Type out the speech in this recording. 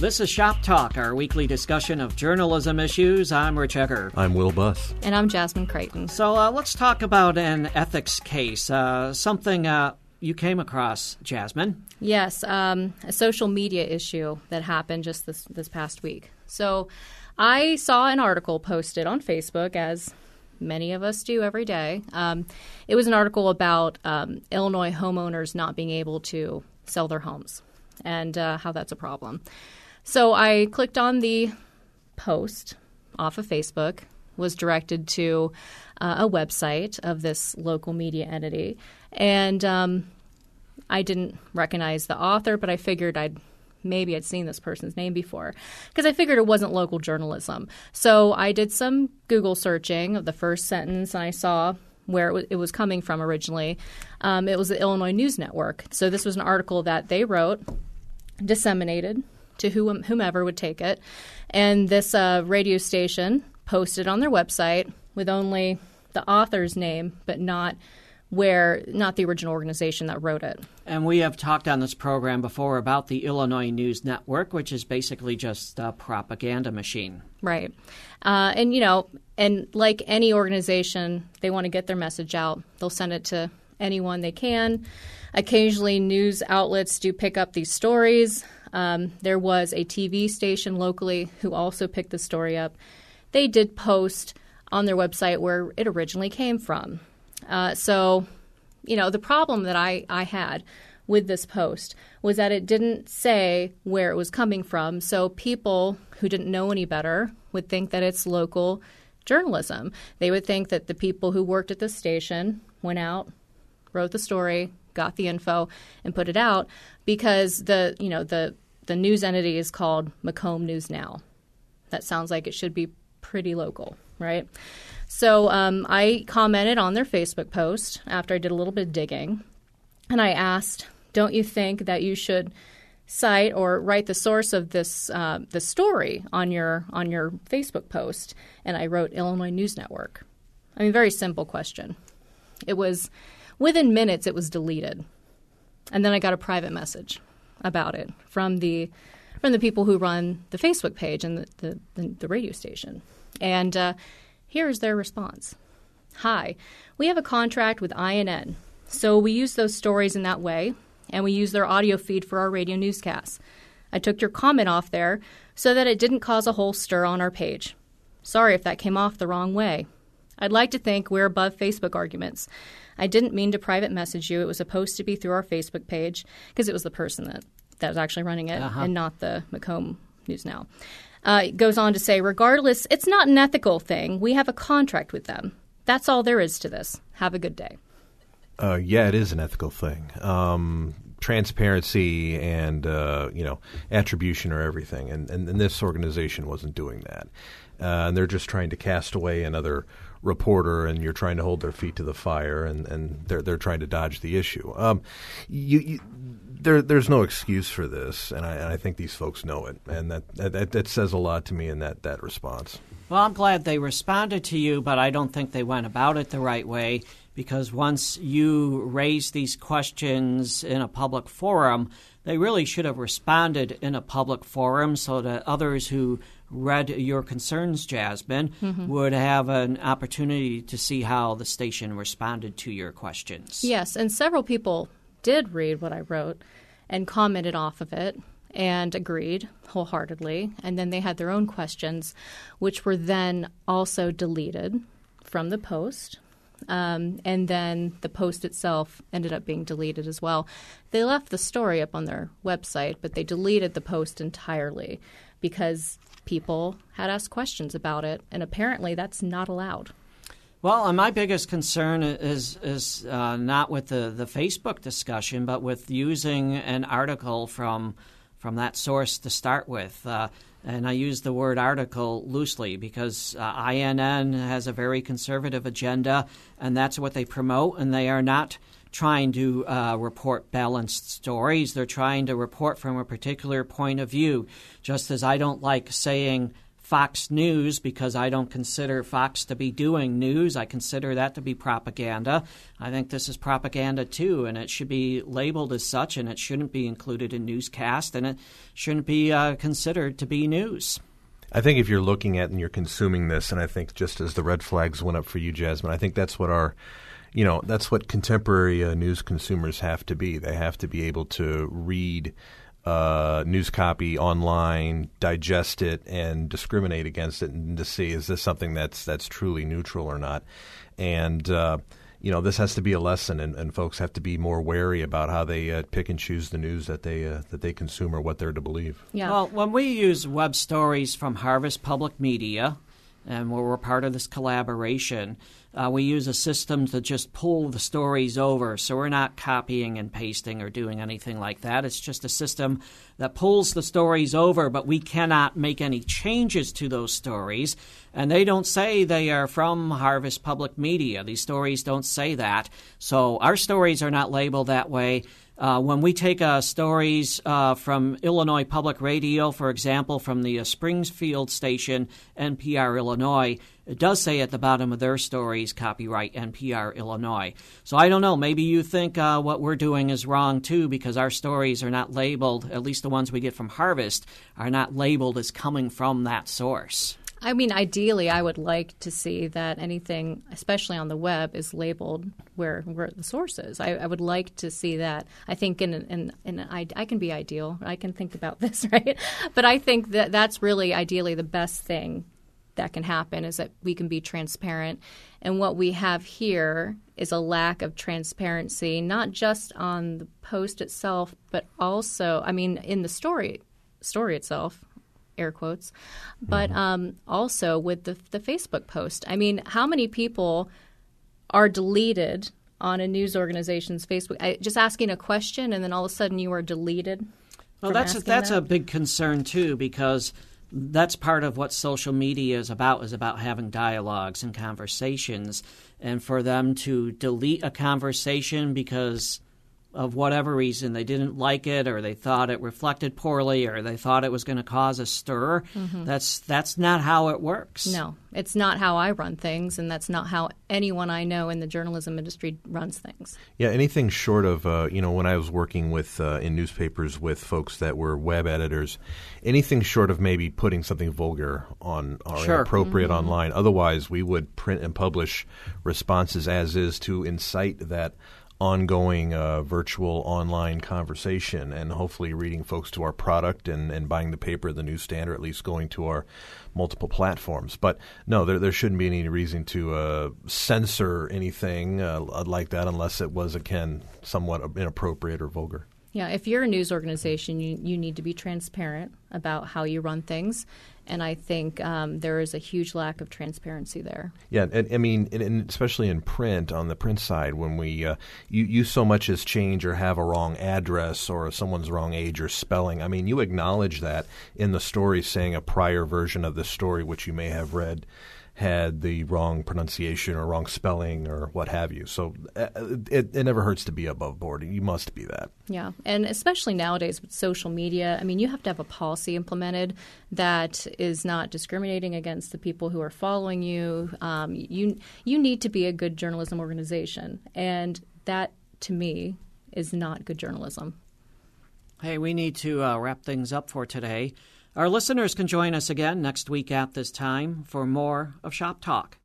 This is Shop Talk, our weekly discussion of journalism issues. I'm Rich Egger. I'm Will Buss. And I'm Jasmine Creighton. So let's talk about an ethics case, something you came across, Jasmine. Yes, a social media issue that happened just this past week. So I saw an article posted on Facebook, as many of us do every day. It was an article about Illinois homeowners not being able to sell their homes and how that's a problem. So I clicked on the post off of Facebook, was directed to a website of this local media entity, and I didn't recognize the author, but I figured I'd seen this person's name before because I figured it wasn't local journalism. So I did some Google searching of the first sentence, and I saw where it was coming from originally. It was the Illinois News Network. So this was an article that they wrote, disseminated to whomever would take it. And this radio station posted on their website with only the author's name, but not the original organization that wrote it. And we have talked on this program before about the Illinois News Network, which is basically just a propaganda machine. Right. And like any organization, they want to get their message out. They'll send it to anyone they can. Occasionally, news outlets do pick up these stories. There was a TV station locally who also picked the story up. They did post on their website where it originally came from. So the problem that I had with this post was that it didn't say where it was coming from. So people who didn't know any better would think that it's local journalism. They would think that the people who worked at this station went out, wrote the story, got the info, and put it out because the news entity is called Macomb News Now. That sounds like it should be pretty local, right? So I commented on their Facebook post after I did a little bit of digging, and I asked, don't you think that you should cite or write the source of this the story on your Facebook post? And I wrote Illinois News Network. I mean, very simple question. It was within minutes it was deleted, and then I got a private message about it from the people who run the Facebook page and the radio station, and here's their response. Hi, we have a contract with INN, so we use those stories in that way, and we use their audio feed for our radio newscasts. I took your comment off there so that it didn't cause a whole stir on our page. Sorry if that came off the wrong way. I'd like to think we're above Facebook arguments. I didn't mean to private message you. It was supposed to be through our Facebook page because it was the person that was actually running it and not the Macomb News Now. It goes on to say, regardless, it's not an ethical thing. We have a contract with them. That's all there is to this. Have a good day. Yeah, it is an ethical thing. Transparency and, attribution are everything. And this organization wasn't doing that. And they're just trying to cast away another reporter, and you're trying to hold their feet to the fire, and they're trying to dodge the issue. There's no excuse for this, and I think these folks know it, and that says a lot to me in that response. Well, I'm glad they responded to you, but I don't think they went about it the right way, because once you raise these questions in a public forum, they really should have responded in a public forum so that others who read your concerns, Jasmine, would have an opportunity to see how the station responded to your questions. Yes, and several people did read what I wrote and commented off of it and agreed wholeheartedly. And then they had their own questions, which were then also deleted from the post. And then the post itself ended up being deleted as well. They left the story up on their website, but they deleted the post entirely because people had asked questions about it, and apparently that's not allowed. Well, my biggest concern is not with the Facebook discussion, but with using an article from that source to start with. And I use the word article loosely because INN has a very conservative agenda, and that's what they promote, and they are not trying to report balanced stories. They're trying to report from a particular point of view, just as I don't like saying Fox News because I don't consider Fox to be doing news. I consider that to be propaganda. I think this is propaganda too, and it should be labeled as such, and it shouldn't be included in newscast, and it shouldn't be considered to be news. I think if you're looking at and you're consuming this, and I think just as the red flags went up for you, Jasmine, I think that's what that's what contemporary news consumers have to be. They have to be able to read news copy online, digest it, and discriminate against it, and to see is this something that's truly neutral or not. And this has to be a lesson, and folks have to be more wary about how they pick and choose the news that they consume or what they're to believe. Yeah. Well, when we use web stories from Harvest Public Media, and we're part of this collaboration, we use a system to just pull the stories over. So we're not copying and pasting or doing anything like that. It's just a system that pulls the stories over, but we cannot make any changes to those stories. And they don't say they are from Harvest Public Media. These stories don't say that. So our stories are not labeled that way. When we take stories from Illinois Public Radio, for example, from the Springfield station, NPR Illinois, it does say at the bottom of their stories, copyright NPR Illinois. So I don't know. Maybe you think what we're doing is wrong, too, because our stories are not labeled, at least the ones we get from Harvest, are not labeled as coming from that source. I mean, ideally, I would like to see that anything, especially on the web, is labeled where the source is. I would like to see that. I think I can be ideal. I can think about this, right? But I think that that's really ideally the best thing that can happen is that we can be transparent. And what we have here is a lack of transparency, not just on the post itself, but also, I mean, in the story itself. Air quotes, but also with the Facebook post. I mean, how many people are deleted on a news organization's Facebook? Just asking a question, and then all of a sudden you are deleted. Well, that's a big concern too, because that's part of what social media is about having dialogues and conversations, and for them to delete a conversation because of whatever reason, they didn't like it, or they thought it reflected poorly, or they thought it was going to cause a stir. Mm-hmm. That's not how it works. No, it's not how I run things, and that's not how anyone I know in the journalism industry runs things. Yeah, anything short of, when I was working with in newspapers with folks that were web editors, anything short of maybe putting something vulgar on or inappropriate mm-hmm. online. Otherwise, we would print and publish responses as is to incite that ongoing virtual online conversation, and hopefully reading folks to our product and buying the paper at the newsstand, or at least going to our multiple platforms. But no, there shouldn't be any reason to censor anything like that unless it was, again, somewhat inappropriate or vulgar. Yeah, if you're a news organization, you need to be transparent about how you run things. And I think there is a huge lack of transparency there. Yeah, and I mean, and especially in print, on the print side, when you so much as change or have a wrong address or someone's wrong age or spelling, I mean, you acknowledge that in the story, saying a prior version of the story, which you may have read, had the wrong pronunciation or wrong spelling or what have you. So it never hurts to be above board. You must be that. Yeah, and especially nowadays with social media, I mean, you have to have a policy implemented that is not discriminating against the people who are following you. You need to be a good journalism organization, and that, to me, is not good journalism. Hey, we need to wrap things up for today. Our listeners can join us again next week at this time for more of Shop Talk.